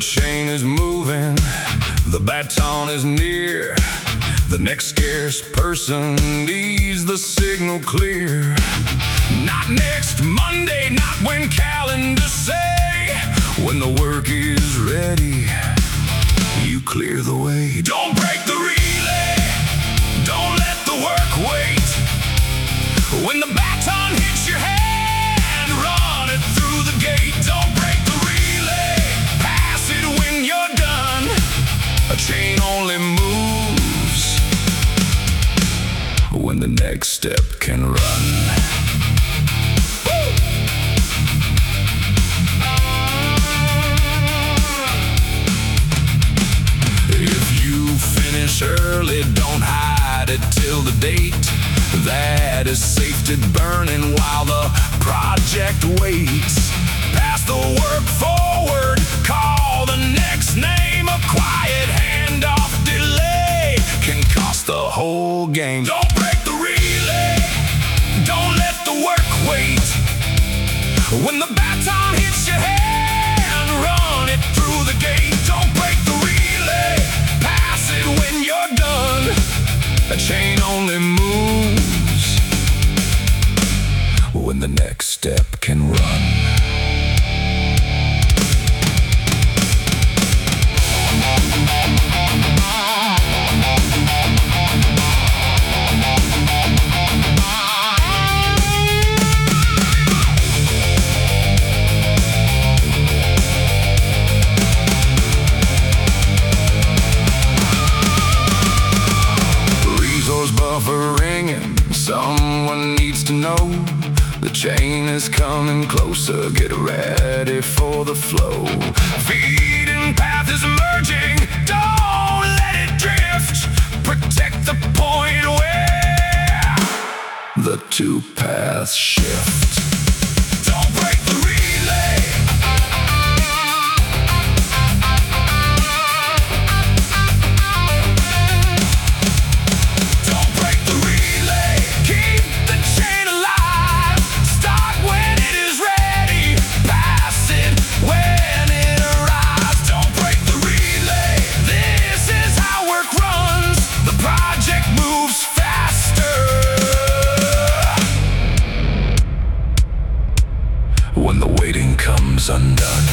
chain is moving, the baton is near. The next scarce person needs the signal clear. Not next Monday, not when calendars say. When the work is ready, you clear the way. Don't break the relay, don't let the work wait. When the baton hits your hand, run it through the gate. Don't break the relay, pass it when you're done. A chain only moves when the next step can run. If you finish early, don't hide it till the date. That is safety burning while the project waits. Pass the work forward, call the next name. A quiet handoff delay can cost the whole game. Don't break the relay, don't let the work wait. When the baton hits your hand, run it through the gate. Don't break the relay, pass it when you're done. A chain only moves when the next step can run. Buffering and someone needs to know the chain is coming closer. Get ready for the flow. Feeding path is emerging, don't let it drift. Protect the point where the two paths shift. Don't break the relay, when the waiting comes undone.